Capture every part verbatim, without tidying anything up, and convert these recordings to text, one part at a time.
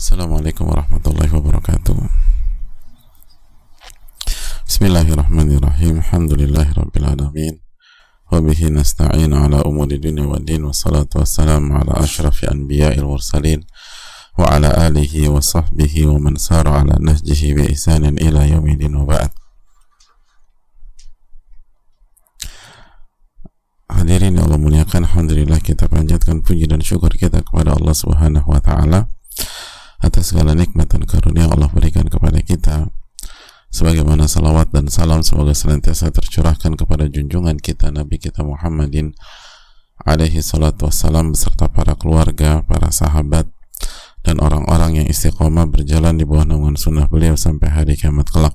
Assalamualaikum warahmatullahi wabarakatuh. Bismillahirrahmanirrahim. Alhamdulillahi rabbil alamin. Wa bihi nasta'in ala umuri dunya wa din. Wassalatu wassalamu ala ashrafi anbiya'il mursalin wa ala alihi wa sahbihi wa man sara ala nahjihi bi ihsanin ila yaumidin wa ba'd. Hadirin yang Allah muliakan, alhamdulillah kita panjatkan puji dan syukur kita kepada Allah Subhanahu wa taala atas segala nikmat dan karunia Allah berikan kepada kita, sebagaimana salawat dan salam semoga senantiasa tercurahkan kepada junjungan kita Nabi kita Muhammadin alaihi salatu wassalam beserta para keluarga, para sahabat dan orang-orang yang istiqomah berjalan di bawah naungan sunnah beliau sampai hari kiamat kelak.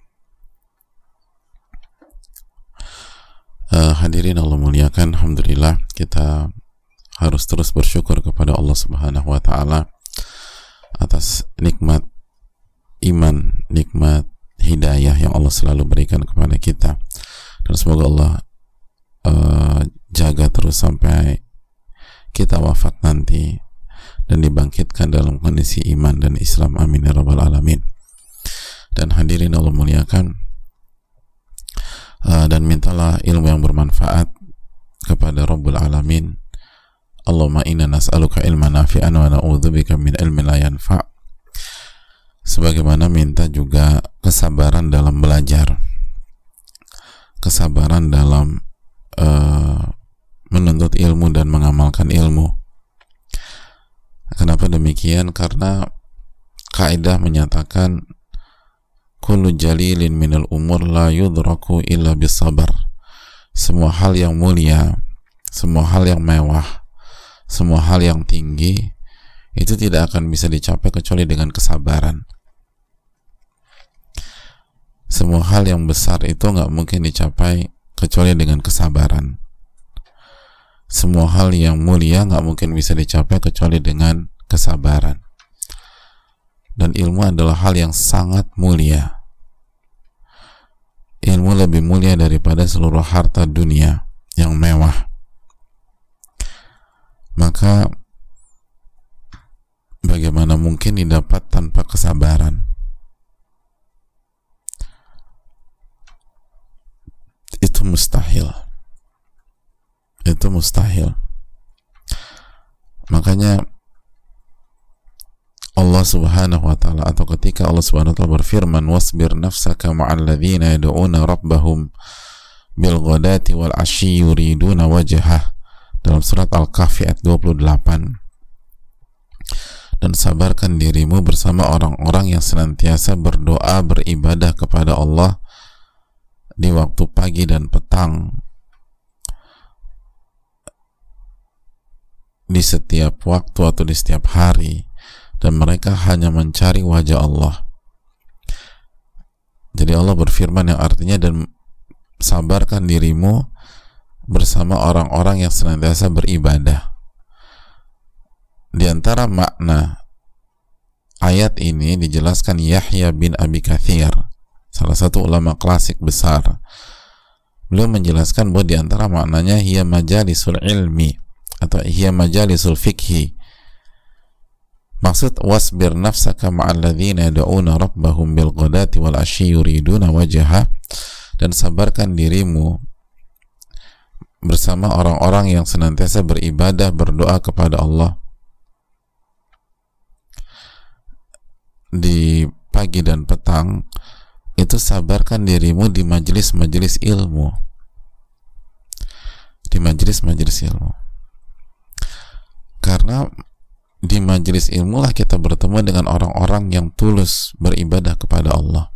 Uh, hadirin Allah muliakan, alhamdulillah kita harus terus bersyukur kepada Allah Subhanahu wa taala atas nikmat iman, nikmat hidayah yang Allah selalu berikan kepada kita, dan semoga Allah uh, jaga terus sampai kita wafat nanti dan dibangkitkan dalam kondisi iman dan Islam, amin ya rabbal alamin. Dan hadirin Allah muliakan, uh, dan mintalah ilmu yang bermanfaat kepada Rabbul Alamin. Allahumma inna nas'aluka ilman nafi'an wa na'udzubika min ilmin la yanfa'. Sebagaimana minta juga kesabaran dalam belajar, kesabaran dalam uh, menuntut ilmu dan mengamalkan ilmu. Kenapa demikian? Karena kaidah menyatakan kullu jalilin minal umur la yudraku illa bisabar. Semua hal yang mulia, semua hal yang mewah, semua hal yang tinggi itu tidak akan bisa dicapai kecuali dengan kesabaran. Semua hal yang besar itu nggak mungkin dicapai kecuali dengan kesabaran. Semua hal yang mulia nggak mungkin bisa dicapai kecuali dengan kesabaran. Dan ilmu adalah hal yang sangat mulia. Ilmu lebih mulia daripada seluruh harta dunia yang mewah. Maka bagaimana mungkin didapat tanpa kesabaran? Itu mustahil. Itu mustahil. Makanya Allah Subhanahu wa taala, atau ketika Allah Subhanahu wa taala berfirman, wasbir nafsaka ma'al ladzina yad'una rabbahum bil ghadati wal 'ashyi yuriduna wajhah, dalam surat Al-Kahfi ayat dua puluh delapan. Dan sabarkan dirimu bersama orang-orang yang senantiasa berdoa, beribadah kepada Allah di waktu pagi dan petang, di setiap waktu atau di setiap hari, dan mereka hanya mencari wajah Allah. Jadi Allah berfirman yang artinya, dan sabarkan dirimu bersama orang-orang yang senantiasa beribadah. Di antara makna ayat ini dijelaskan Yahya bin Abi Katsir, salah satu ulama klasik besar. Beliau menjelaskan bahwa di antara maknanya hiya majalisul ilmi atau hiya majalisul fikhi. Maksud wasbir nafsaka ma'al ladzina yad'una rabbahum bil ghadati wal 'ashyi yuriduna wajha, dan sabarkan dirimu bersama orang-orang yang senantiasa beribadah, berdoa kepada Allah di pagi dan petang. Itu sabarkan dirimu di majelis-majelis ilmu, di majelis-majelis ilmu, karena di majelis ilmu lah kita bertemu dengan orang-orang yang tulus beribadah kepada Allah.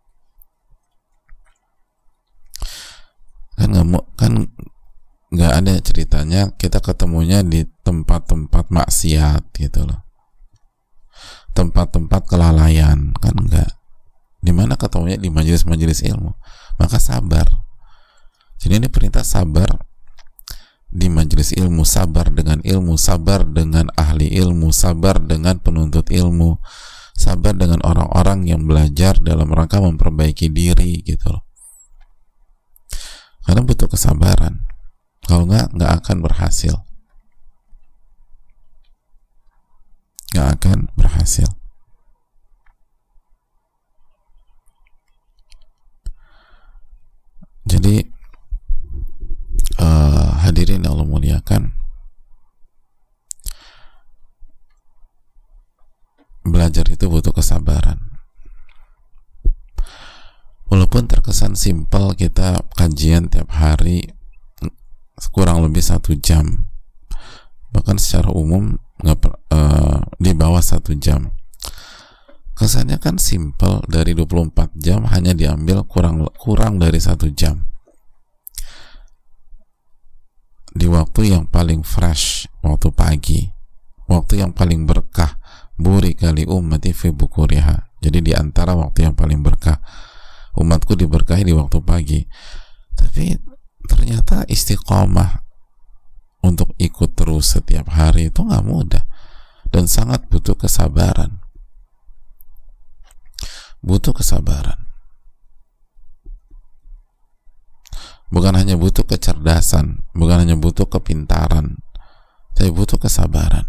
Kan nggak kan nggak ada ceritanya kita ketemunya di tempat-tempat maksiat gitu loh, tempat-tempat kelalaian, kan enggak. Di mana ketemunya? Di majelis-majelis ilmu. Maka sabar. Jadi ini perintah sabar di majelis ilmu, sabar dengan ilmu, sabar dengan ahli ilmu, sabar dengan penuntut ilmu, sabar dengan orang-orang yang belajar dalam rangka memperbaiki diri gitu loh. Karena butuh kesabaran. Kalau enggak, enggak akan berhasil. Enggak akan berhasil. Jadi uh, hadirin yang Allah muliakan, belajar itu butuh kesabaran. Walaupun terkesan simpel, kita kajian tiap hari kurang lebih satu jam, bahkan secara umum nggak uh, di bawah satu jam. Kesannya kan simpel, dari dua puluh empat jam hanya diambil kurang kurang dari satu jam di waktu yang paling fresh, waktu pagi, waktu yang paling berkah. Buri kali ummati fi bukuriha. Jadi di antara waktu yang paling berkah, umatku diberkahi di waktu pagi. Tapi ternyata istiqomah untuk ikut terus setiap hari itu nggak mudah dan sangat butuh kesabaran. Butuh kesabaran. Bukan hanya butuh kecerdasan, bukan hanya butuh kepintaran, tapi butuh kesabaran.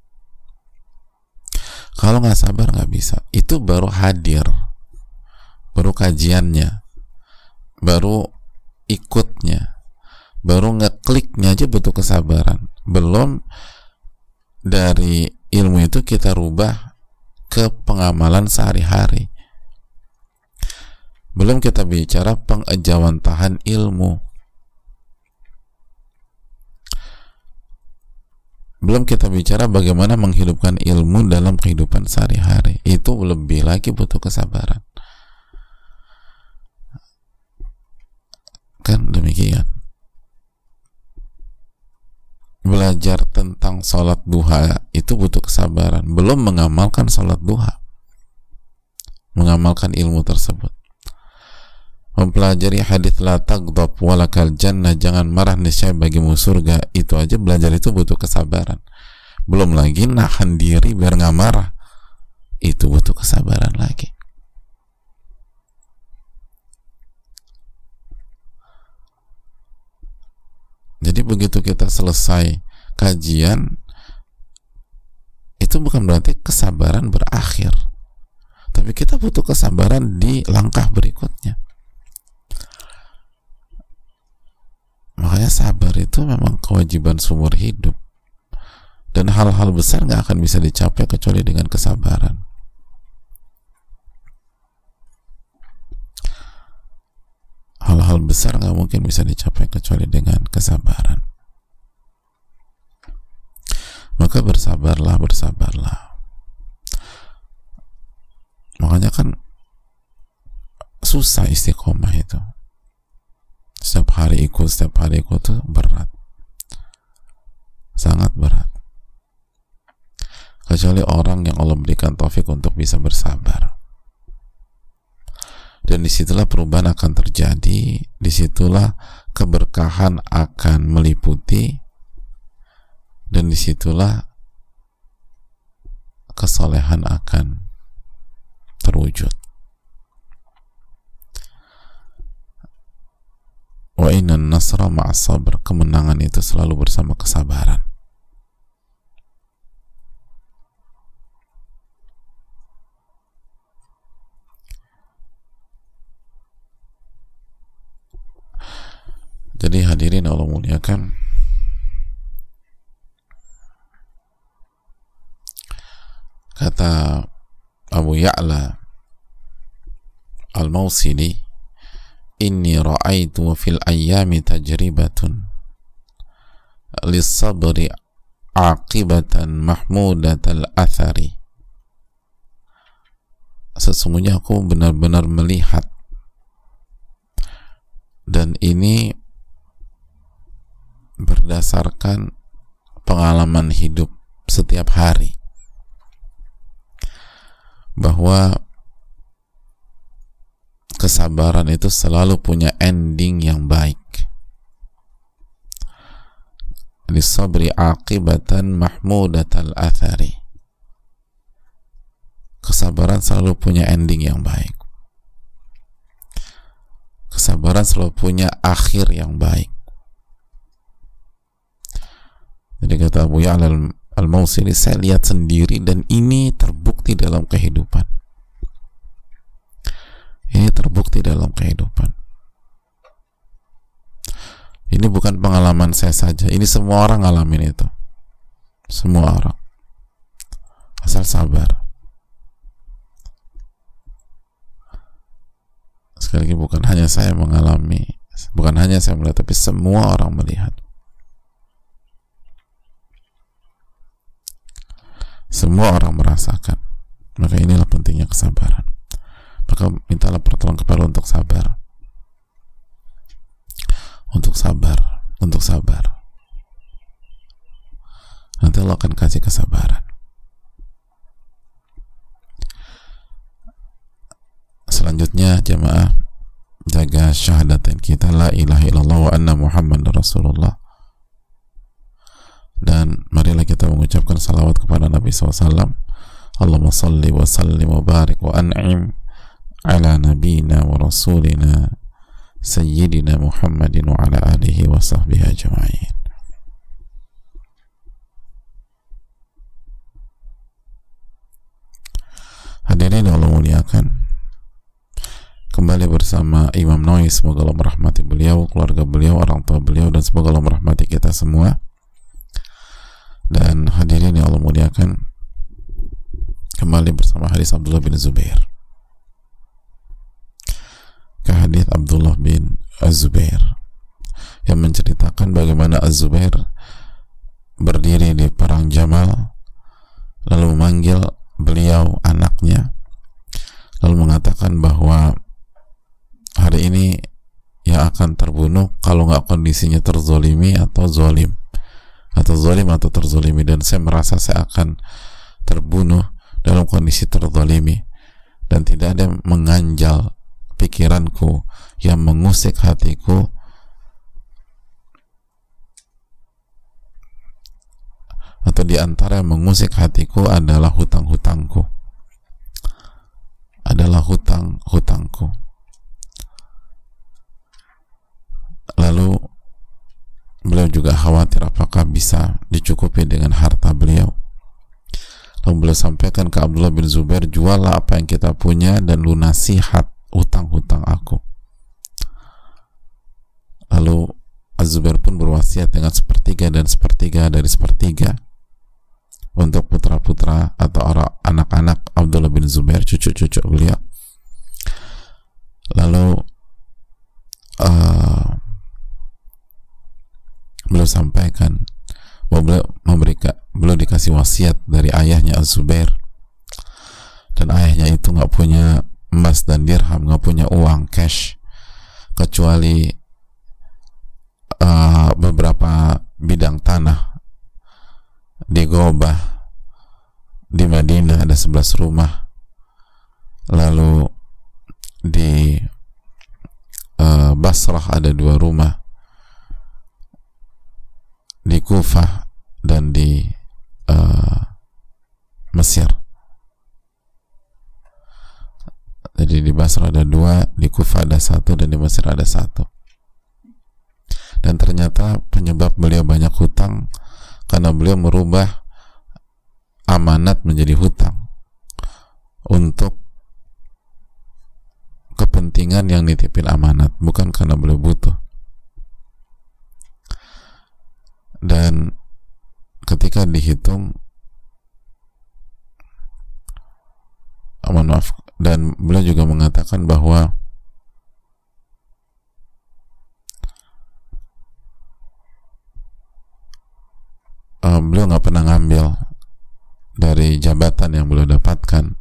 Kalau nggak sabar nggak bisa. Itu baru hadir, baru kajiannya, baru ikutnya, baru ngekliknya aja butuh kesabaran. Belum dari ilmu itu kita rubah ke pengamalan sehari-hari. Belum kita bicara pengejawantahan ilmu. Belum kita bicara bagaimana menghidupkan ilmu dalam kehidupan sehari-hari. Itu lebih lagi butuh kesabaran. Kan demikian. Belajar tentang sholat duha itu butuh kesabaran. Belum mengamalkan sholat duha, mengamalkan ilmu tersebut. Mempelajari hadits la taghdab walakal jannah, jangan marah niscaya bagimu surga, itu aja belajar itu butuh kesabaran. Belum lagi nahan diri biar nggak marah, itu butuh kesabaran lagi. Jadi begitu kita selesai kajian, itu bukan berarti kesabaran berakhir, tapi kita butuh kesabaran di langkah berikutnya. Makanya sabar itu memang kewajiban seumur hidup, dan hal-hal besar nggak akan bisa dicapai kecuali dengan kesabaran. Hal-hal besar nggak mungkin bisa dicapai kecuali dengan kesabaran. Maka bersabarlah, bersabarlah. Makanya kan susah istiqomah itu. Setiap hari ikut, setiap hari ikut itu berat, sangat berat. Kecuali orang yang Allah berikan taufik untuk bisa bersabar. Dan disitulah perubahan akan terjadi, disitulah keberkahan akan meliputi, dan disitulah kesolehan akan terwujud. Wa inna nasra ma'as sabr, kemenangan itu selalu bersama kesabaran. Jadi hadirin Allah muliakan, kata Abu Ya'la Al-Mawsili, inni ra'aitu fil ayyami tajribatun lis-sabri aqibatan mahmudatal athari. Sesungguhnya aku benar-benar melihat, dan ini berdasarkan pengalaman hidup setiap hari, bahwa kesabaran itu selalu punya ending yang baik. Lis-sabri aqibatan mahmudatal athari. Kesabaran selalu punya ending yang baik. Kesabaran selalu punya akhir yang baik. Jadi kata Abu Ya'la Al-Mawsili, saya lihat sendiri dan ini terbukti dalam kehidupan. Ini terbukti dalam kehidupan. pengalaman saya saja. Ini semua orang ngalamin itu, semua orang, asal sabar. Sekali lagi, bukan hanya saya mengalami, bukan hanya saya melihat, tapi semua orang melihat, semua orang merasakan. Maka inilah pentingnya kesabaran. Maka mintalah pertolongan kepada Allah untuk sabar, untuk sabar, untuk sabar. Nanti Allah akan kasih kesabaran. Selanjutnya, jamaah, jaga syahadatain kita, la ilaha illallah wa anna muhammadar rasulullah. Dan marilah kita mengucapkan salawat kepada Nabi shallallahu alaihi wasallam. Allahumma salli wa sallim wa barik wa an'im ala nabina wa rasulina sayyidina Muhammadin wa ala alihi wa sahbihi ajma'in. Hadirin yang Allah muliakan, kembali bersama Imam Nawawi, semoga Allah merahmati beliau, keluarga beliau, orang tua beliau, dan semoga Allah merahmati kita semua. Dan hadirin yang Allah muliakan, kembali bersama hadis Abdullah bin Zubair. Ke hadis Abdullah bin Az-Zubair yang menceritakan bagaimana Az-Zubair berdiri di perang Jamal, lalu memanggil beliau anaknya, lalu mengatakan bahwa hari ini yang akan terbunuh kalau nggak kondisinya terzolimi atau zolim, atau zolim atau terzolimi, dan saya merasa saya akan terbunuh dalam kondisi terzolimi, dan tidak ada yang mengganjal pikiranku, yang mengusik hatiku atau diantara yang mengusik hatiku adalah hutang-hutangku, adalah hutang-hutangku. Lalu beliau juga khawatir apakah bisa dicukupi dengan harta beliau. Lalu beliau sampaikan ke Abdullah bin Zubair, juallah apa yang kita punya dan lunasi hat hutang-hutang aku. Lalu Az-Zubair pun berwasiat dengan sepertiga dan sepertiga dari sepertiga untuk putra-putra atau orang anak-anak Abdullah bin Zubair, cucu-cucu beliau. Lalu uh, beliau sampaikan bahwa beliau memberikan, beliau dikasih wasiat dari ayahnya Az-Zubair, dan ayahnya itu nggak punya emas dan dirham, nggak punya uang cash kecuali uh, beberapa bidang tanah di Gobah di Madinah, ada sebelas rumah. Lalu di uh, Basrah ada dua rumah, di Kufah dan di uh, Mesir. Jadi di Basrah ada dua, di Kufah ada satu, dan di Mesir ada satu. Dan ternyata penyebab beliau banyak hutang karena beliau merubah amanat menjadi hutang untuk kepentingan yang nitipin amanat, bukan karena beliau butuh. Dan ketika dihitung, mohon maaf, dan beliau juga mengatakan bahwa uh, beliau nggak pernah ngambil dari jabatan yang beliau dapatkan,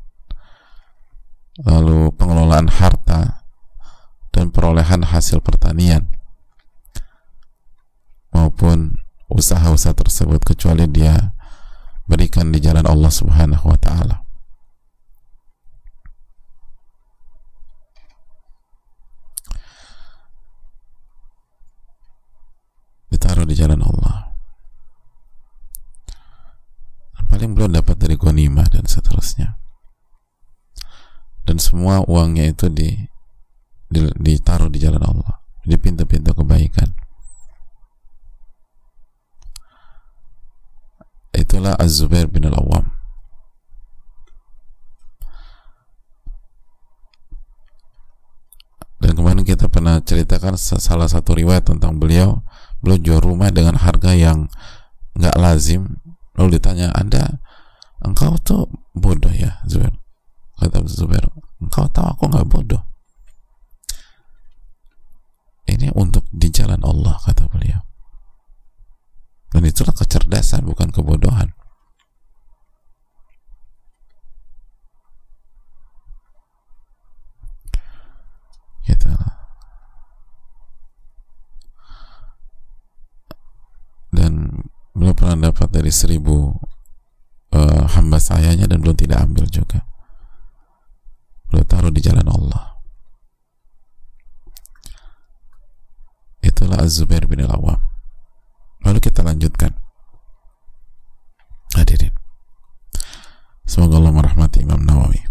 lalu pengelolaan harta dan perolehan hasil pertanian maupun usaha-usaha tersebut, kecuali dia berikan di jalan Allah Subhanahu wa ta'ala. Ditaruh di jalan Allah. Yang paling beliau dapat dari ghanimah dan seterusnya. Dan semua uangnya itu di, di, ditaruh di jalan Allah, di pintu-pintu kebaikan. Itulah Az-Zubair bin Al-Awwam. Dan kemarin kita pernah ceritakan salah satu riwayat tentang beliau, beliau jual rumah dengan harga yang nggak lazim. Lalu ditanya, Anda, engkau tuh bodoh ya Zubair? Kata Zubair, engkau tahu aku nggak bodoh. Ini untuk di jalan Allah, kata beliau. Dan itulah kecerdasan, bukan kebodohan. Gitu. Dan beliau pernah dapat dari seribu uh, hamba sayanya dan belum tidak ambil juga. Beliau taruh di jalan Allah. Itulah Az-Zubair bin Al-Awwam. Lalu kita lanjutkan. Hadirin, semoga Allah merahmati Imam Nawawi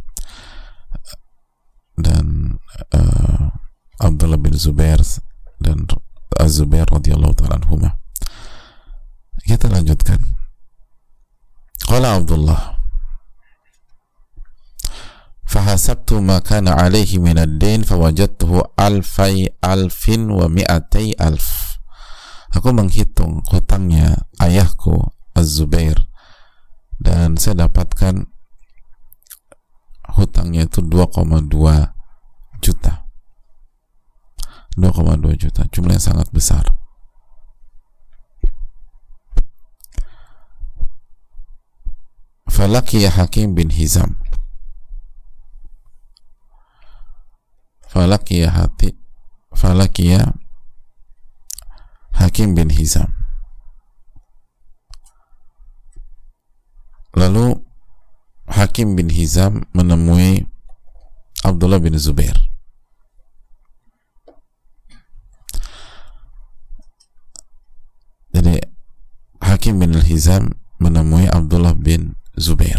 dan uh, Abdullah bin Zubair dan Az-Zubair radhiyallahu ta'ala anhuma. Kita lanjutkan. Qala Abdullah, fahasabtu ma kana alaihi min ad-dain fawajadtuhu alfai alfin wa mi'atai alf. Aku menghitung hutangnya ayahku Az-Zubair dan saya dapatkan hutangnya itu dua koma dua juta. dua koma dua juta, jumlah yang sangat besar. Falaqiya Hakim bin Hizam. Falaqiya hati Falaqiya Hakim bin Hizam. Lalu Hakim bin Hizam menemui Abdullah bin Zubair. Jadi Hakim bin Hizam menemui Abdullah bin Zubair.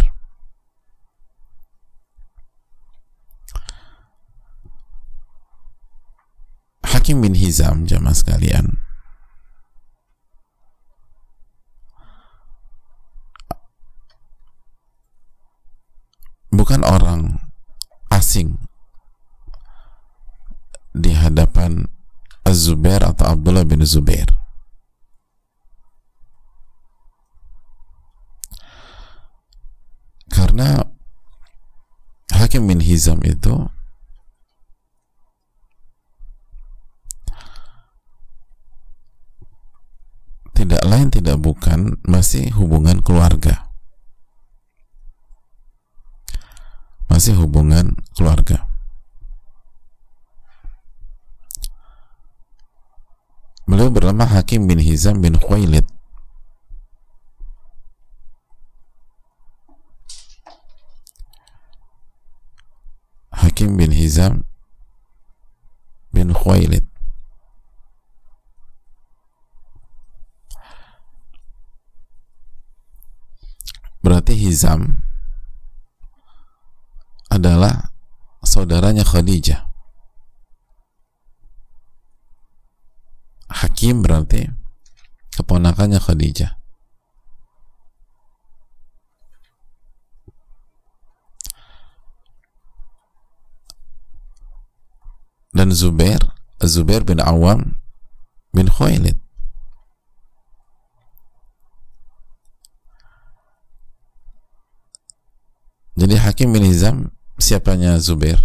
Hakim bin Hizam, jamaah sekalian, bukan orang asing di hadapan Az-Zubair atau Abdullah bin Zubair. Karena Hakim bin Hizam itu tidak lain tidak bukan masih hubungan keluarga. Masih hubungan keluarga. Beliau bernama Hakim bin Hizam bin Khuwailid. Hakim bin Hizam bin Khuwailid. Berarti Hizam adalah saudaranya Khadijah. Hakim berarti keponakannya Khadijah. Dan Zubair, Zubair bin Awam bin Khuwailid. Jadi Hakim bin Hizam siapanya Zubair?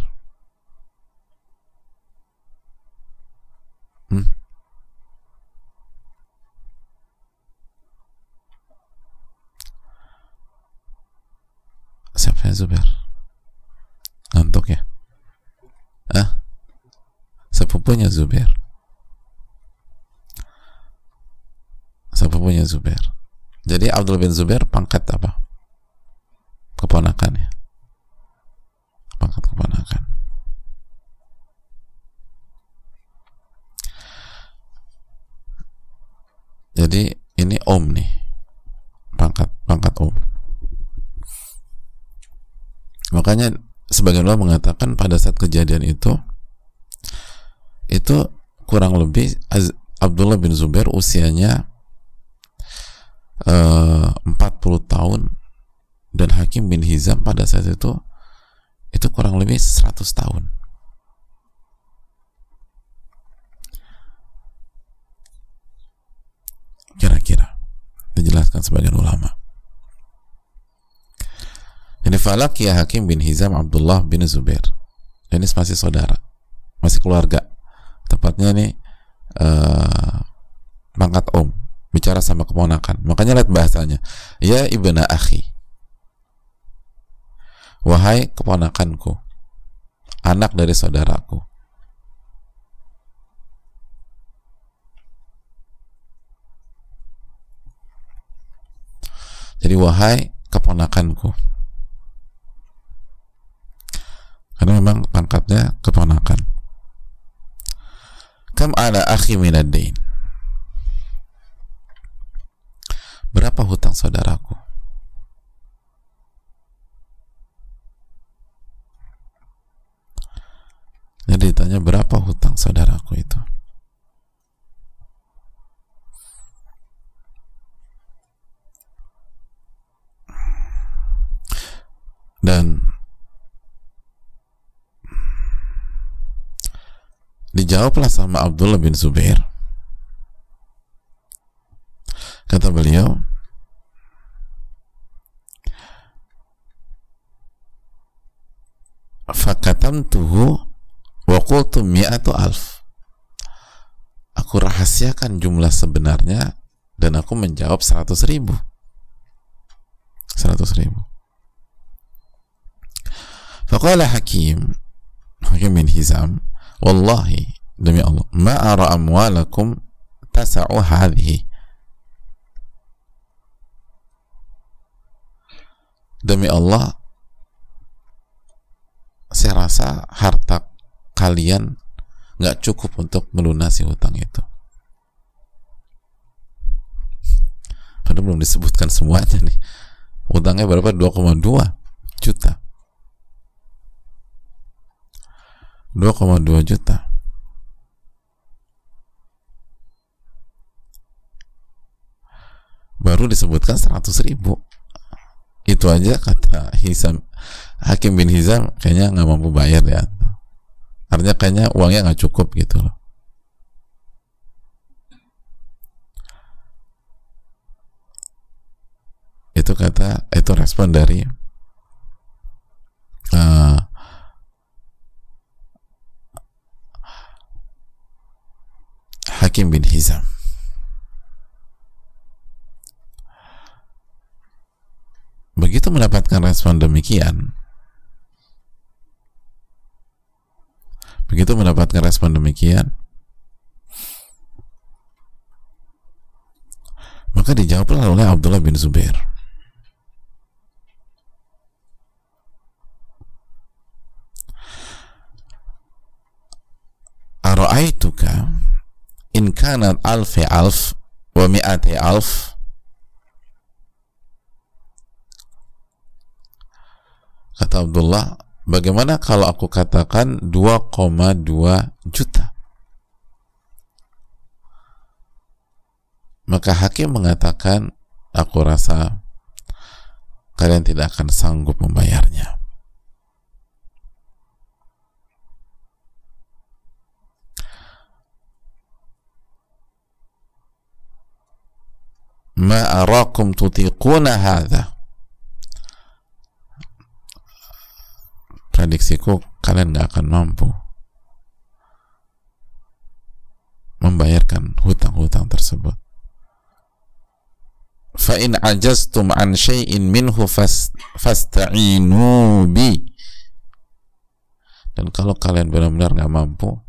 Hmm? Siapanya Zubair? Ngantuk ya? Ah? Sepupunya Zubair. Sepupunya Zubair. Jadi Abdullah bin Zubair pangkat apa? Keponakannya. Pangkat keponakan. Jadi ini om nih. Pangkat pangkat om. Makanya sebagian ulama mengatakan pada saat kejadian itu itu kurang lebih Abdullah bin Zubair usianya uh, empat puluh tahun dan Hakim bin Hizam pada saat itu itu kurang lebih seratus tahun. jelaskan sebagian ulama. Jadi falaqiyah Hakim bin Hizam Abdullah bin Zubair. Ini masih saudara, masih keluarga. Tepatnya nih uh, pangkat om, bicara sama keponakan. Makanya lihat bahasanya. Ya ibna akhi. Wahai keponakanku, anak dari saudaraku. Jadi wahai keponakanku. Karena memang pangkatnya keponakan. Kam ala akhi minad dain. Berapa hutang saudaraku? Jadi ditanya berapa hutang saudaraku itu. Dan dijawablah sama Abdullah bin Zubair. Kata beliau, fakatamtuhu wa qultu mi'atu alf. Aku rahasiakan jumlah sebenarnya dan aku menjawab seratus ribu. Seratus ribu. Faqala Hakim, Hakim bin Hizam, wallahi, demi Allah, ma ara amwalakum tasa'u hadhihi. Demi Allah, saya rasa harta kalian nggak cukup untuk melunasi hutang itu. Padahal belum disebutkan semuanya nih. Hutangnya berapa? dua koma dua juta. dua koma dua juta. Baru disebutkan seratus ribu. Itu aja kata Hizam, Hakim bin Hizam kayaknya nggak mampu bayar ya. Artinya kayaknya uangnya nggak cukup gitu loh. Itu kata, itu respon dari uh, Hakim bin Hizam. Begitu mendapatkan respon demikian, begitu mendapatkan respon demikian, maka dijawablah oleh Abdullah bin Zubair. Ara'aituka in kanat alfi alf wa mi'ati alf. Kata Abdullah, bagaimana kalau aku katakan dua koma dua juta? Maka Hakim mengatakan, aku rasa kalian tidak akan sanggup membayarnya. Ma arakum tutiquna hadha. Prediksiku kalian gak akan mampu membayarkan hutang-hutang tersebut. Fa in ajaztum an syai'in minhu fasta'inu bi. Dan kalau kalian benar-benar gak mampu,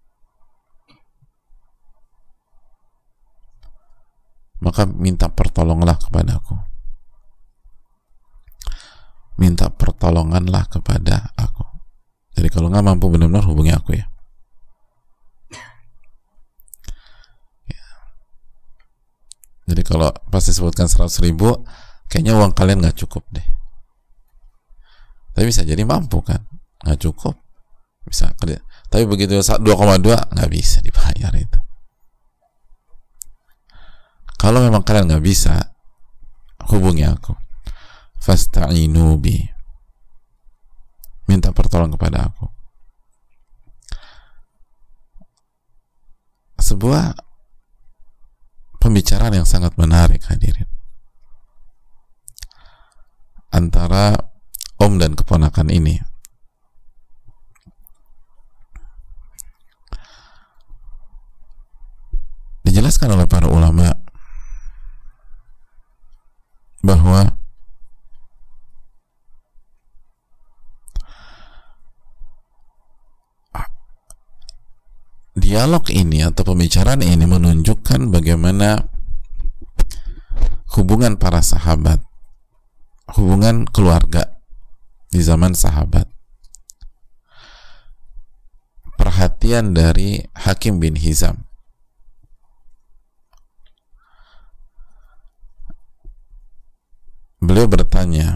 maka minta pertolonganlah kepadaku. Minta pertolonganlah kepada aku. Jadi kalau nggak mampu benar-benar hubungi aku ya. Ya. Jadi kalau pas disebutkan seratus ribu, kayaknya uang kalian nggak cukup deh. Tapi bisa jadi mampu kan, nggak cukup. Bisa kerja. Tapi begitu dua koma dua nggak bisa dibayar itu. Kalau memang kalian nggak bisa, hubungi aku. Fasta'inu bi. Minta pertolongan kepada aku. Sebuah pembicaraan yang sangat menarik hadirin. antara om dan keponakan ini. Dijelaskan oleh para ulama bahwa dialog ini atau pembicaraan ini menunjukkan bagaimana hubungan para sahabat, hubungan keluarga di zaman sahabat. Perhatian dari Hakim bin Hizam. Beliau bertanya,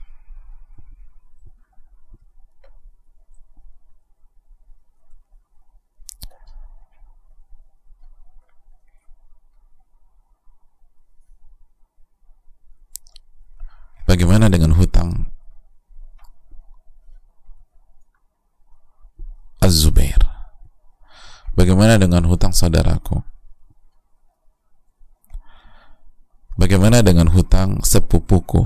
bagaimana dengan hutang Az-Zubair? Bagaimana dengan hutang saudaraku? Bagaimana dengan hutang sepupuku?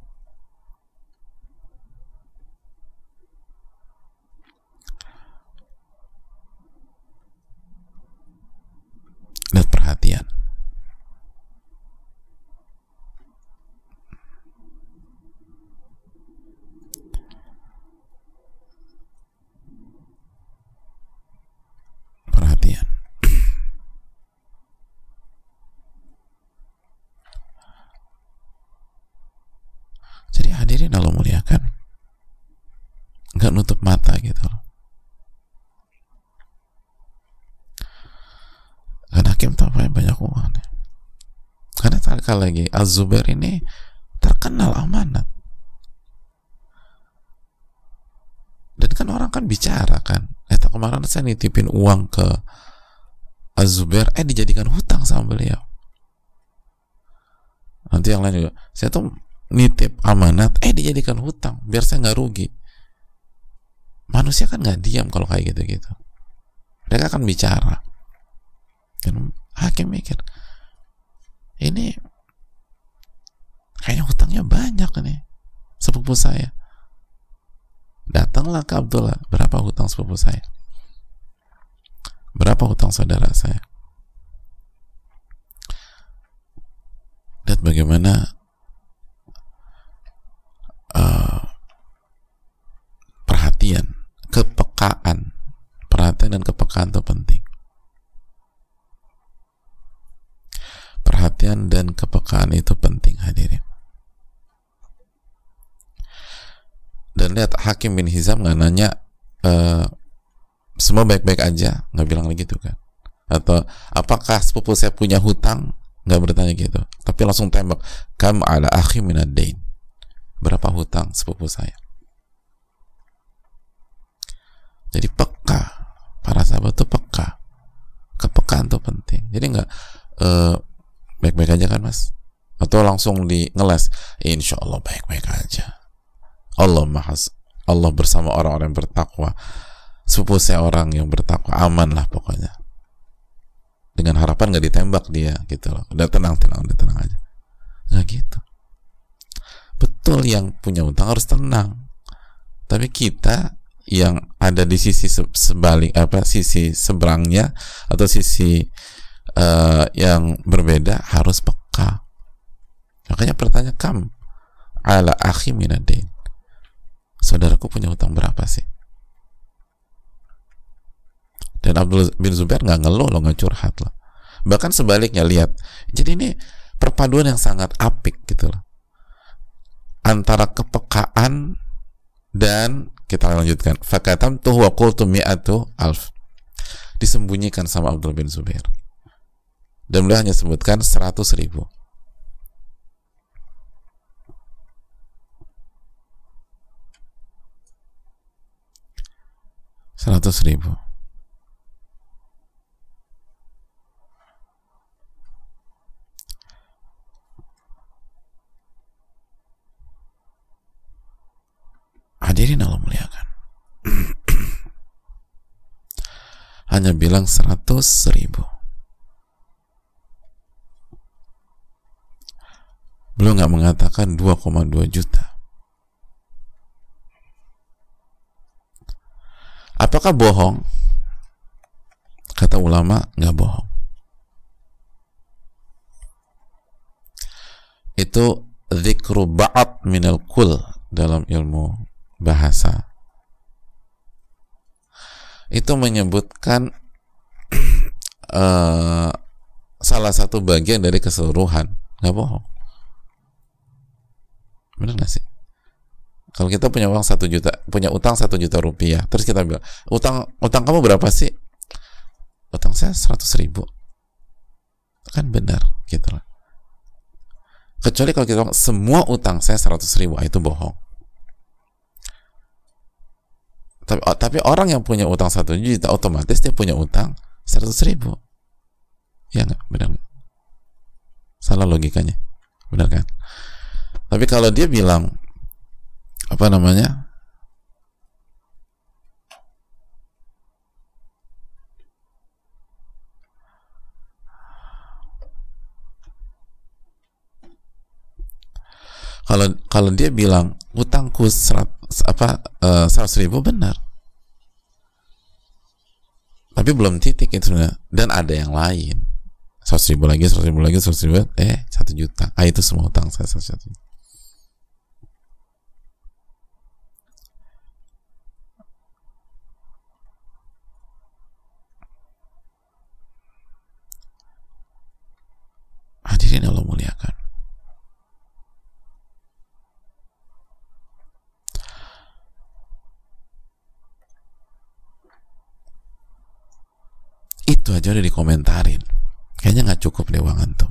Lihat perhatian. Perhatian. Jadi hadirin Allah muliakan, nggak nutup mata gitu loh. Kan Hakim tahu banyak uang nih. Karena sekali lagi Az-Zubair ini terkenal amanat. Dan kan orang kan bicara kan, eh kemarin saya nitipin uang ke Az-Zubair, eh dijadikan hutang sama beliau. Nanti yang lain juga, saya tuh nitip amanat, eh dijadikan hutang biar saya nggak rugi. Manusia kan nggak diam kalau kayak gitu-gitu. Mereka akan bicara. Dan Hakim mikir, ini kayaknya hutangnya banyak nih sepupu saya. Datanglah ke Abdullah, berapa hutang sepupu saya? Berapa hutang saudara saya? Lihat bagaimana Uh, perhatian, kepekaan, perhatian dan kepekaan itu penting. Perhatian dan kepekaan itu penting, hadirin. Dan lihat Hakim bin Hizam nggak nanya uh, semua baik-baik aja, nggak bilang begitu kan? Atau apakah sepupu saya punya hutang? Nggak bertanya gitu, tapi langsung tembak, kam ala akhi minad dain. Berapa hutang sepupu saya? Jadi peka, para sahabat itu peka. Kepekaan itu penting. Jadi nggak uh, baik-baik aja kan mas? Atau langsung di ngeles, insya Allah baik-baik aja. Allah mahas, Allah bersama orang-orang yang bertakwa. Sepupu saya orang yang bertakwa, aman lah pokoknya. Dengan harapan nggak ditembak dia gitu loh. Udah tenang, tenang, udah tenang aja. Nggak gitu. Betul, yang punya utang harus tenang. Tapi kita yang ada di sisi sebalik apa sisi seberangnya atau sisi uh, yang berbeda harus peka. Makanya pertanyaan, kam ala akhi minadain. Saudaraku punya utang berapa sih? Dan Abdul bin Zubair nggak ngeluh loh, nggak curhat loh. Bahkan sebaliknya, lihat. Jadi ini perpaduan yang sangat apik gitu loh. Antara kepekaan dan kita lanjutkan, fakatam tuh wa qultu mi'atu alf, disembunyikan sama Abdul bin Zubair dan beliau hanya sebutkan seratus ribu. Seratus ribu. Hadirin Allah muliakan. Hanya bilang seratus ribu. Beliau nggak mengatakan dua koma dua juta. Apakah bohong? Kata ulama, nggak bohong. Itu dzikru ba'd minal kull dalam ilmu bahasa. Itu menyebutkan uh, salah satu bagian dari keseluruhan, nggak bohong. Benar nggak sih? Kalau kita punya uang satu juta, punya utang satu juta rupiah, terus kita bilang, utang utang kamu berapa sih? Utang saya seratus ribu. Kan benar, gitu lah. Kecuali kalau kita bilang, semua utang saya seratus ribu, itu bohong. Tapi, tapi orang yang punya utang satu juta, otomatis dia punya utang seratus ribu. Ya nggak? Benar nggak? Salah logikanya. Benar kan? Tapi kalau dia bilang, apa namanya, kalau kalau dia bilang utangku serat, apa uh, seratus ribu, benar, tapi belum titik itu sebenarnya, dan ada yang lain seratus ribu lagi, seratus ribu lagi, seratus ribu, eh satu juta, ah itu semua utang saya satu juta. Hadirin Allah muliakan. Itu aja udah dikomentarin. Kayaknya nggak cukup deh uang antum.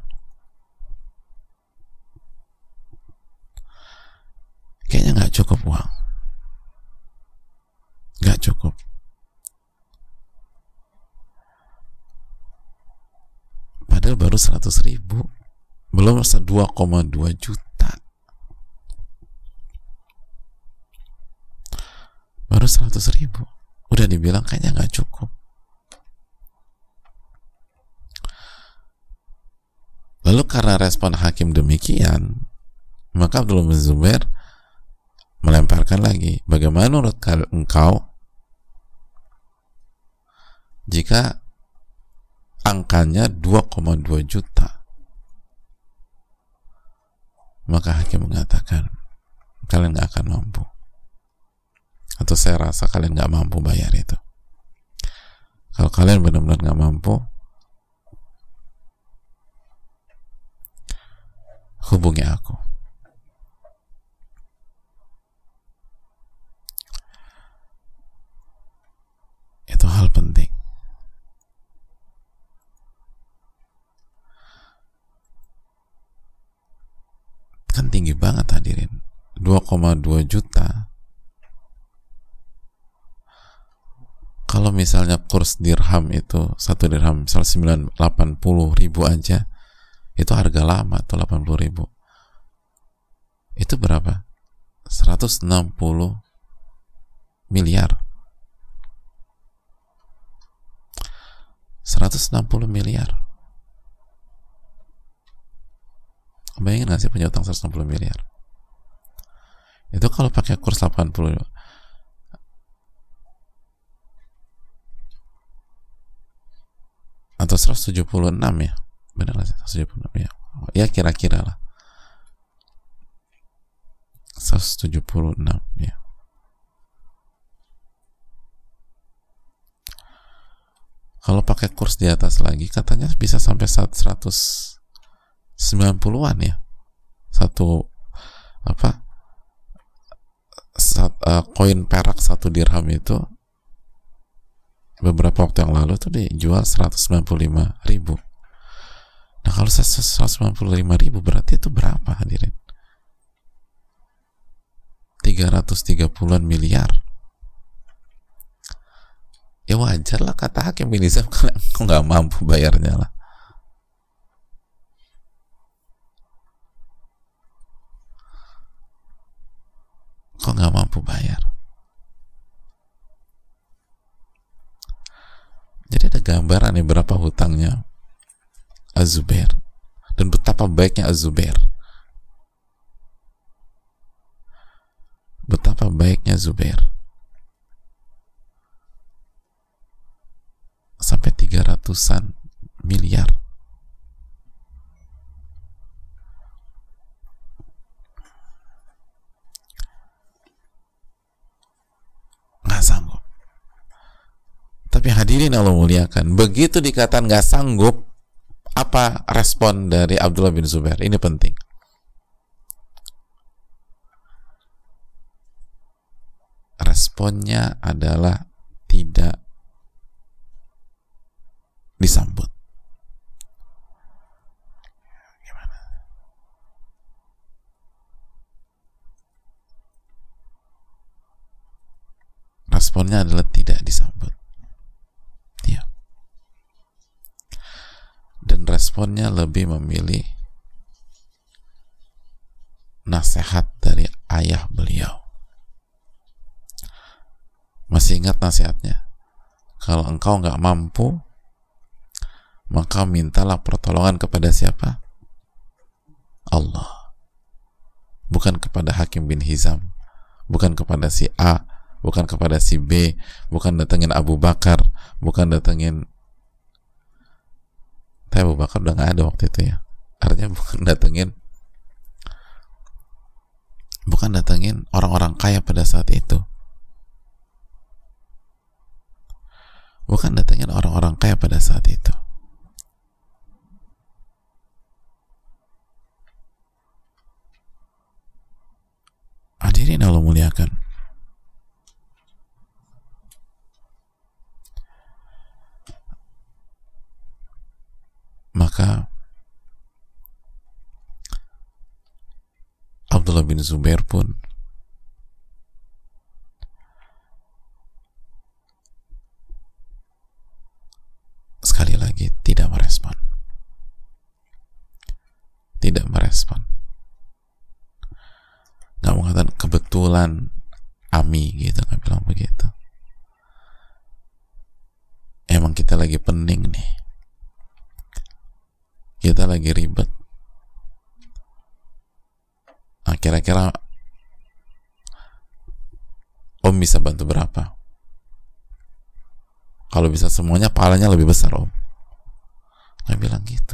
Kayaknya nggak cukup uang. Nggak cukup. Padahal baru seratus ribu, belum dua koma dua juta, baru seratus ribu udah dibilang kayaknya nggak cukup. Lalu karena respon hakim demikian, maka Abdullah bin Zubair melemparkan lagi, bagaimana menurut engkau jika angkanya dua koma dua juta? Maka hakim mengatakan, kalian gak akan mampu, atau saya rasa kalian gak mampu bayar itu. Kalau kalian benar-benar gak mampu, hubungi aku. Itu hal penting. Kan tinggi banget hadirin, dua koma dua juta. Kalau misalnya kurs dirham itu, satu dirham misalnya sembilan ratus delapan puluh ribu aja, itu harga lama tuh delapan puluh ribu. Itu berapa? seratus enam puluh miliar. seratus enam puluh miliar. Bayangin gak sih punya utang seratus enam puluh miliar? Itu kalau pakai kurs delapan puluh atau seratus tujuh puluh enam ya? Benar gak sih? seratus tujuh puluh enam ya? Ya kira-kira lah. seratus tujuh puluh enam ya. Kalau pakai kurs di atas lagi, katanya bisa sampai seratus sembilan puluhan ya, satu apa sat, uh, koin perak satu dirham itu beberapa waktu yang lalu tuh dijual seratus sembilan puluh lima ribu. Nah kalau seratus sembilan puluh lima ribu berarti itu berapa hadirin? tiga ratus tiga puluhan miliar. Ya wajar lah kata hakim bin Hizam, kok nggak mampu bayarnya lah. Kok nggak mampu bayar? Jadi ada gambaran nih berapa hutangnya Az-Zubair dan betapa baiknya Az-Zubair, betapa baiknya Zubair. tiga ratusan miliar. Nggak sanggup. Tapi hadirin Allah muliakan, begitu dikatakan nggak sanggup, apa respon dari Abdullah bin Zubair? Ini penting. Responnya adalah tidak disambut. Gimana? Responnya adalah tidak disambut. Ya. Dan responnya lebih memilih nasihat dari ayah beliau. Masih ingat nasihatnya? Kalau engkau nggak mampu, maka mintalah pertolongan kepada siapa? Allah. Bukan kepada Hakim bin Hizam, bukan kepada si A, bukan kepada si B, bukan datengin Abu Bakar, bukan datengin Tapi Abu Bakar udah nggak ada waktu itu ya. Artinya bukan datengin bukan datengin orang-orang kaya pada saat itu. Bukan datengin orang-orang kaya pada saat itu. Hadirin Allah muliakan. Maka Abdullah bin Zubair pun sekali lagi tidak merespon. Tidak merespon. Nggak mengatakan kebetulan Ami gitu, nggak bilang begitu. Emang kita lagi pening nih. Kita lagi ribet. Nah, kira-kira Om bisa bantu berapa? Kalau bisa semuanya, pahalanya lebih besar, Om. Nggak bilang gitu.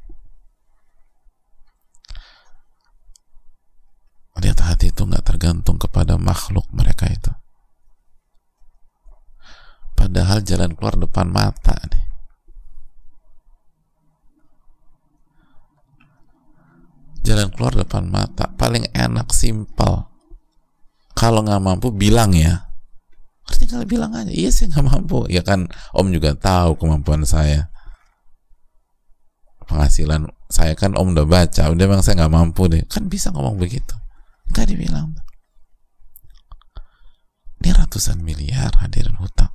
Lihat, hati itu nggak tergantung kepada makhluk mereka itu. Padahal jalan keluar depan mata nih. Jalan keluar depan mata paling enak, simpel. Kalau nggak mampu bilang ya. Artinya kalau bilang aja, iya sih nggak mampu. Ya kan Om juga tahu kemampuan saya. Penghasilan saya kan Om udah baca. Udah memang saya nggak mampu deh. Kan bisa ngomong begitu. Nggak dibilang. Ini ratusan miliar hadirin hutang.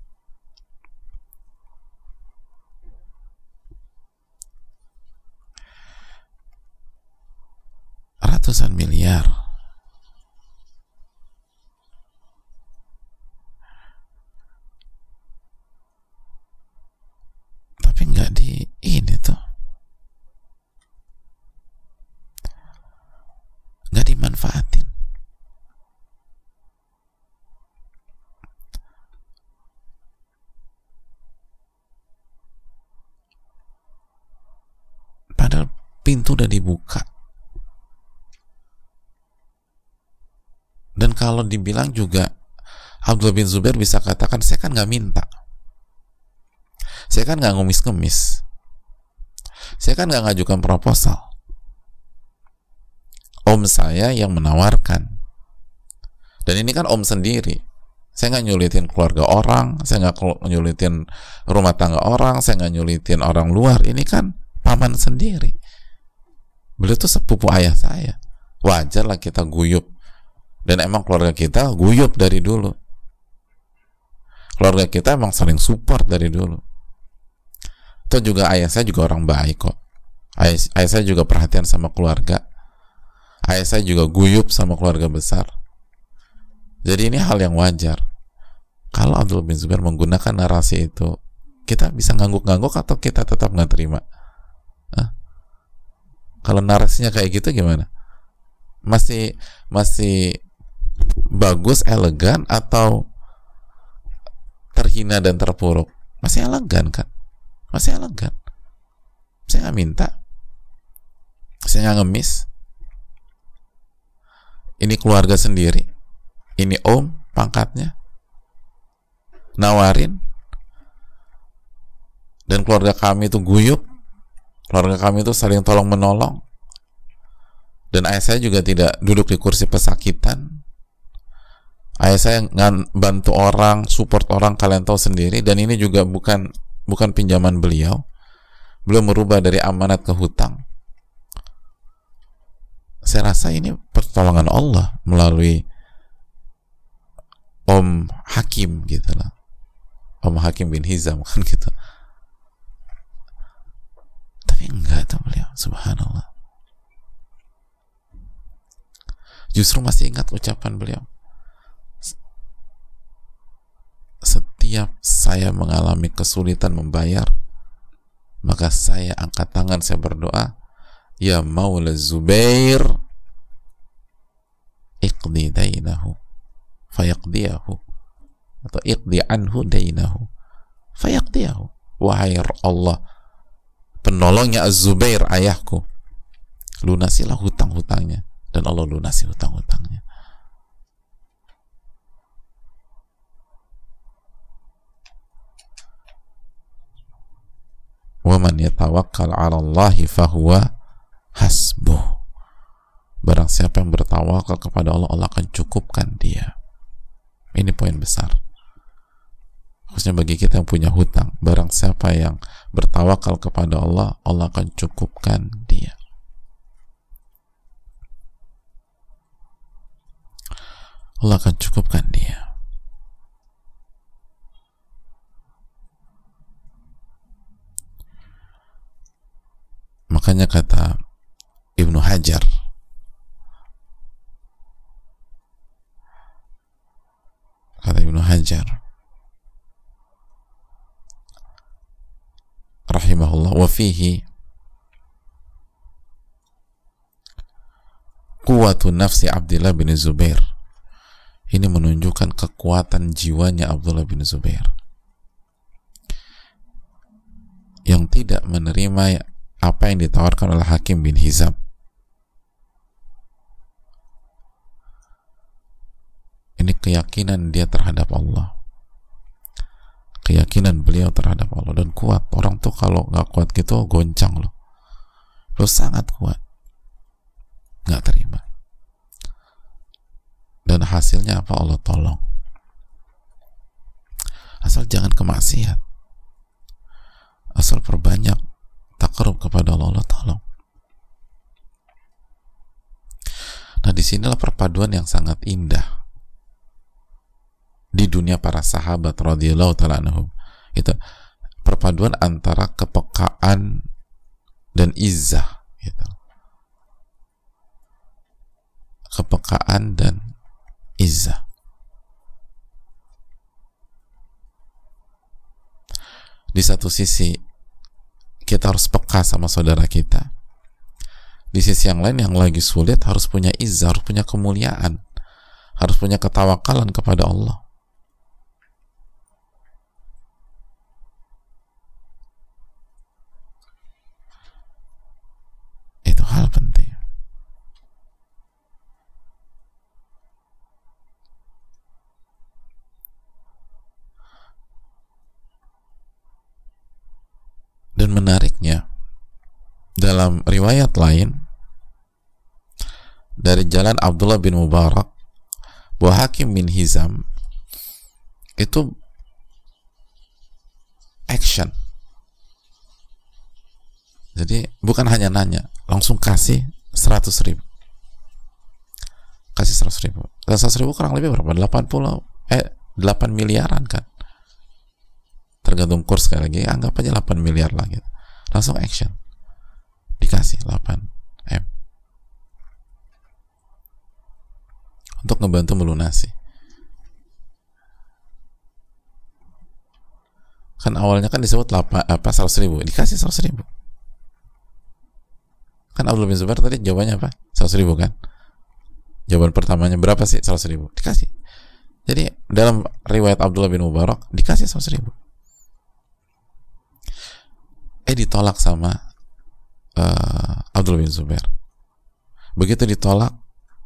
Ratusan miliar. Tapi nggak di ini tuh, nggak dimanfaatin. Padahal pintu udah dibuka. Dan kalau dibilang juga, Abdullah bin Zubair bisa katakan, saya kan nggak minta, saya kan nggak ngemis-ngemis, saya kan nggak ngajukan proposal. Om saya yang menawarkan. Dan ini kan Om sendiri. Saya nggak nyulitin keluarga orang, saya nggak nyulitin rumah tangga orang, saya nggak nyulitin orang luar. Ini kan paman sendiri. Beliau tuh sepupu ayah saya. Wajar lah kita guyup. Dan emang keluarga kita guyup dari dulu. Keluarga kita emang sering support dari dulu. Itu juga ayah saya juga orang baik kok. Ayah, ayah saya juga perhatian sama keluarga. Ayah saya juga guyup sama keluarga besar. Jadi ini hal yang wajar. Kalau Abdullah bin Zubair menggunakan narasi itu, kita bisa ngangguk-ngangguk atau kita tetap nggak terima? Hah? Kalau narasinya kayak gitu gimana? Masih masih bagus, elegan, atau terhina dan terpuruk? Masih elegan kan? Saya elegan, saya nggak minta, saya nggak ngemis. Ini keluarga sendiri, ini om pangkatnya, nawarin, dan keluarga kami itu guyup, keluarga kami itu saling tolong menolong, dan ayah saya juga tidak duduk di kursi pesakitan. Ayah saya bantu orang, support orang, kalian tahu sendiri, dan ini juga bukan bukan pinjaman beliau. Beliau merubah dari amanat ke hutang. Saya rasa ini pertolongan Allah melalui Om Hakim gitu lah, Om Hakim bin Hizam kan gitu. Tapi enggak tuh beliau, subhanallah. Justru masih ingat ucapan beliau, setiap saya mengalami kesulitan membayar, maka saya angkat tangan, saya berdoa, ya Maula Zubair iqdi dainahu fayaqdiyahu, atau iqdi anhu dainahu fayaqdiyahu. Wahai Allah, penolongnya Az-Zubair ayahku, lunasilah hutang-hutangnya, dan Allah lunasi hutang-hutangnya. Wa man yatawakkal 'ala Allahi fahuwa hasbuh. Barang siapa yang bertawakal kepada Allah, Allah akan cukupkan dia. Ini poin besar, khususnya bagi kita yang punya hutang. Barang siapa yang bertawakal kepada Allah, Allah akan cukupkan dia. Allah akan cukupkan dia. Makanya kata Ibnu Hajar, kata Ibnu Hajar rahimahullah, wa fihi quwwatu nafsi Abdullah bin Zubair. Ini menunjukkan kekuatan jiwanya Abdullah bin Zubair yang tidak menerima apa yang ditawarkan oleh Hakim bin Hizam. Ini keyakinan dia terhadap Allah, keyakinan beliau terhadap Allah, dan kuat. Orang tuh kalau nggak kuat gitu goncang loh, lo sangat kuat, nggak terima. Dan hasilnya apa? Allah tolong. Asal jangan kemaksiat, asal perbanyak takarub kepada Allah, Allah tolong. Nah, disinilah perpaduan yang sangat indah di dunia para sahabat radhiyallahu ta'ala anhum. Itu perpaduan antara kepekaan dan izzah gitu. Kepekaan dan izzah. Di satu sisi kita harus peka sama saudara kita, di sisi yang lain yang lagi sulit harus punya izzah, harus punya kemuliaan, harus punya ketawakalan kepada Allah. Itu hal penting. Dan menariknya, dalam riwayat lain dari jalan Abdullah bin Mubarak, bahwa Hakim bin Hizam itu action. Jadi bukan hanya nanya, langsung kasih seratus ribu. Kasih seratus ribu. seratus ribu kurang lebih berapa? delapan puluh, eh, delapan miliaran kan? Tergantung kurs sekali lagi, anggap aja delapan miliar lah gitu. Langsung action, dikasih delapan M untuk ngebantu melunasi. Kan awalnya kan disebut delapan, apa, seratus ribu, dikasih seratus ribu. Kan Abdullah bin Zubair tadi jawabannya apa? seratus ribu kan? Jawaban pertamanya berapa sih? seratus ribu, dikasih. Jadi dalam riwayat Abdullah bin Mubarak dikasih seratus ribu. eh ditolak sama uh, Abdullah bin Zubair. Begitu ditolak,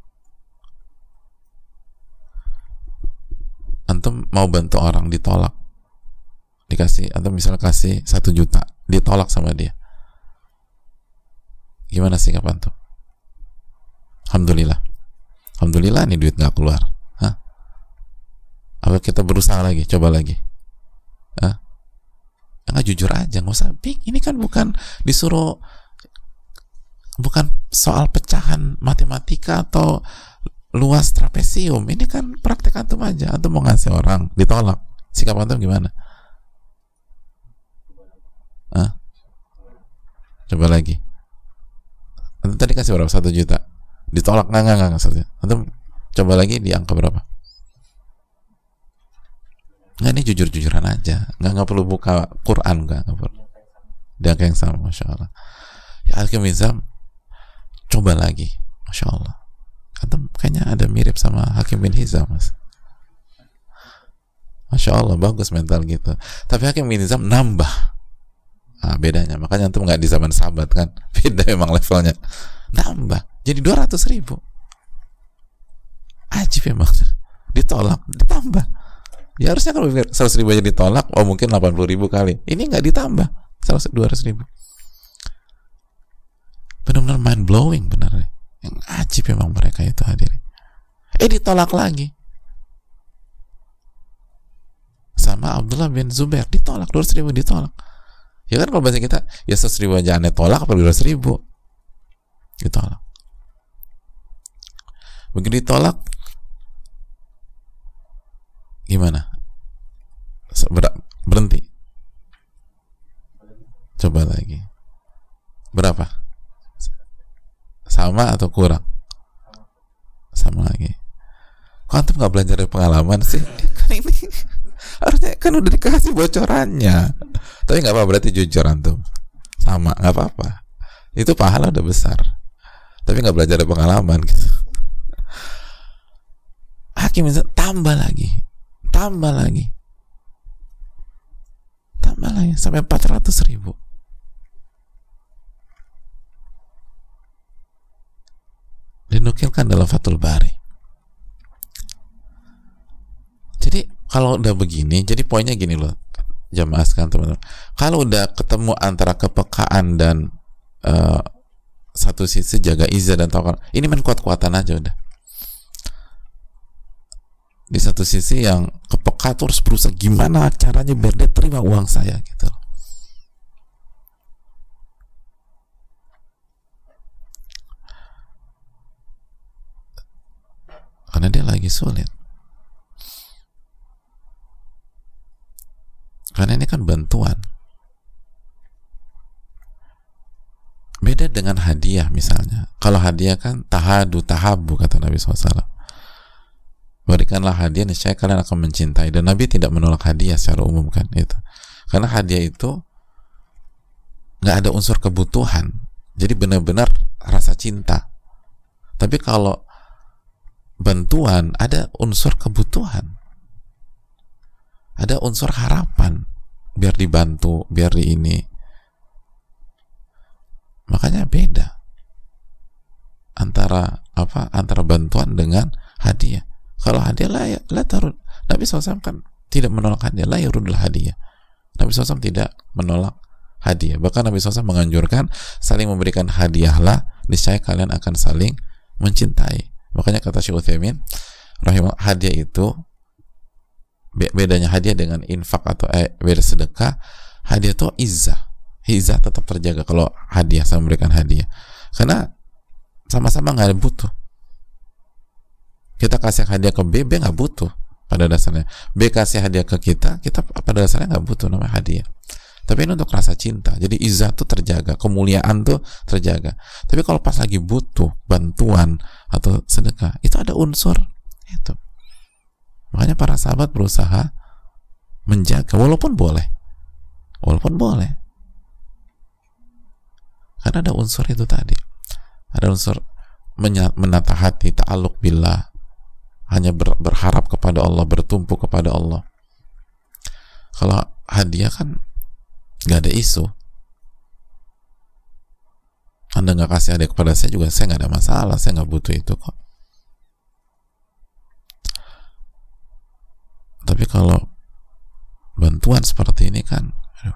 antum mau bantu orang, ditolak, dikasih, antum misalnya kasih satu juta, ditolak sama dia, gimana sikap antum? Alhamdulillah, alhamdulillah nih duit nggak keluar. Hah? Apa kita berusaha lagi, coba lagi? Hah? Nggak, jujur aja, nggak usah pik. Ini kan bukan disuruh, bukan soal pecahan matematika atau luas trapesium. Ini kan praktek antum aja. Antum mau ngasih orang, ditolak, sikap antum gimana? Hah? Coba lagi. Antum tadi kasih berapa? Satu juta. Ditolak, nggak, nggak, nggak, nggak. Antum coba lagi di angka berapa? Nggak, ini jujur-jujuran aja. Nggak, nggak perlu buka Quran, nggak, nggak perlu. Di angka yang sama, Masya Allah. Ya, Hakim bin Hizam, coba lagi, Masya Allah. Antum kayaknya ada mirip sama Hakim bin Hizam, Mas. Masya Allah, bagus mental gitu. Tapi Hakim bin Hizam nambah. Nah, bedanya. Makanya antum nggak di zaman sahabat kan. Beda memang levelnya. Nambah. Jadi dua ratus ribu. Ajib memang. Ditolak, ditambah. Ya harusnya kalau seratus ribu aja ditolak, oh mungkin delapan puluh ribu kali. Ini nggak ditambah. dua ratus ribu. Benar-benar mind blowing benar. Yang ajib memang mereka itu hadirin. Eh ditolak lagi sama Abdullah bin Zubair, ditolak dua ratus ribu, ditolak. Ya kan kalau bahasa kita, ya seratus ribu aja aneh tolak, apa dua ratus ribu ditolak. Begitu ditolak gimana? Ber berhenti, coba lagi. Berapa? Sama atau kurang? Sama lagi. Kok antum nggak belajar dari pengalaman sih? Kan ini harusnya kan udah dikasih bocorannya. Tapi nggak apa, berarti jujur antum. Sama, nggak apa-apa. Itu pahala udah besar. Tapi nggak belajar dari pengalaman gitu. Hakim bisa tambah lagi, tambah lagi, tambah lagi sampai empat ratus ribu. Dinukilkan dalam Fathul Bari. Jadi kalau udah begini, jadi poinnya gini loh, jamaah sekalian teman-teman. Kalau udah ketemu antara kepekaan dan uh, satu sisi jaga izah dan tawakal, ini main kuat-kuatan aja udah. Di satu sisi yang kepeka tuh harus berusaha gimana caranya biar dia terima uang saya gitu. Karena dia lagi sulit. Karena ini kan bantuan. Beda dengan hadiah misalnya. Kalau hadiah kan tahadu tahabu kata Nabi shallallahu alaihi wasallam. Berikanlah hadiah, niscaya kalian akan mencintai. Dan Nabi tidak menolak hadiah secara umum kan itu. Karena hadiah itu nggak ada unsur kebutuhan. Jadi benar-benar rasa cinta. Tapi kalau bantuan ada unsur kebutuhan. Ada unsur harapan. Biar dibantu, biar di ini. Makanya beda antara apa? Antara bantuan dengan hadiah. Kalau hadiah lah, ya, lah taruh. Nabi shallallahu alaihi wasallam kan tidak menolak hadiah, lah yurudul hadiah. Nabi shallallahu alaihi wasallam tidak menolak hadiah. Bahkan Nabi shallallahu alaihi wasallam menganjurkan saling memberikan hadiahlah, niscaya kalian akan saling mencintai. Makanya kata Syekh Utsaimin, rahimah, hadiah itu bedanya hadiah dengan infak atau eh, beda sedekah. Hadiah itu izzah, izzah tetap terjaga kalau hadiah sama memberikan hadiah, karena sama-sama nggak ada butuh. Kita kasih hadiah ke B, B nggak butuh pada dasarnya. B kasih hadiah ke kita, kita pada dasarnya nggak butuh namanya hadiah. Tapi ini untuk rasa cinta. Jadi izzah tuh terjaga, kemuliaan tuh terjaga. Tapi kalau pas lagi butuh bantuan atau sedekah, itu ada unsur itu. Makanya para sahabat berusaha menjaga, walaupun boleh, walaupun boleh, karena ada unsur itu tadi. Ada unsur menata hati, ta'alluq billah, hanya ber, berharap kepada Allah, bertumpu kepada Allah. Kalau hadiah kan nggak ada isu, Anda nggak kasih adik kepada saya juga saya nggak ada masalah, saya nggak butuh itu kok. Tapi kalau bantuan seperti ini kan, aduh.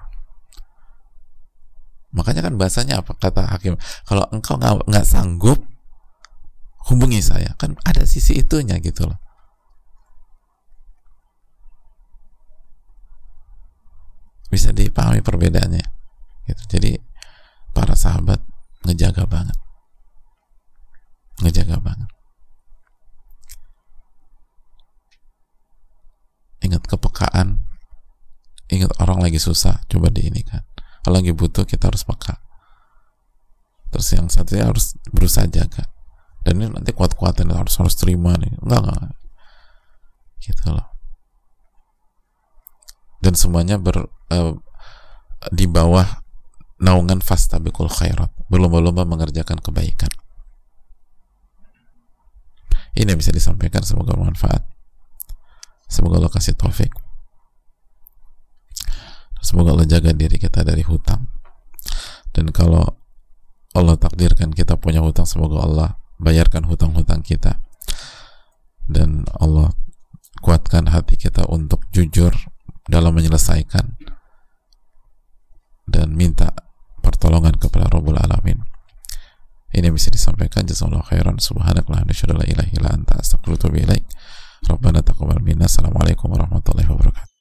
Makanya kan bahasanya apa kata hakim, kalau engkau nggak nggak sanggup hubungi saya, kan ada sisi itunya gitu loh. Bisa dipahami perbedaannya gitu. Jadi para sahabat ngejaga banget, ngejaga banget. Ingat kepekaan, ingat orang lagi susah, coba diinikan. Kalau lagi butuh kita harus peka. Terus yang satunya harus berusaha jaga. Dan ini nanti kuat-kuatan harus harus terima nih, enggak enggak, gitu loh. Dan semuanya ber uh, di bawah naungan fastabiqul khairat, berlomba-lomba mengerjakan kebaikan. Ini yang bisa disampaikan, semoga bermanfaat. Semoga Allah kasih taufik. Semoga Allah jaga diri kita dari hutang. Dan kalau Allah takdirkan kita punya hutang, semoga Allah bayarkan hutang-hutang kita. Dan Allah kuatkan hati kita untuk jujur dalam menyelesaikan dan minta pertolongan kepada Rabbul Alamin. Ini bisa disampaikan. Jazakallahu khairan. Subhanakallahumma wa bihamdika, la ilaha illa anta, astaghfiruka wa atubu ilaik. Rabbana taqabbal minna. Assalamualaikum warahmatullahi wabarakatuh.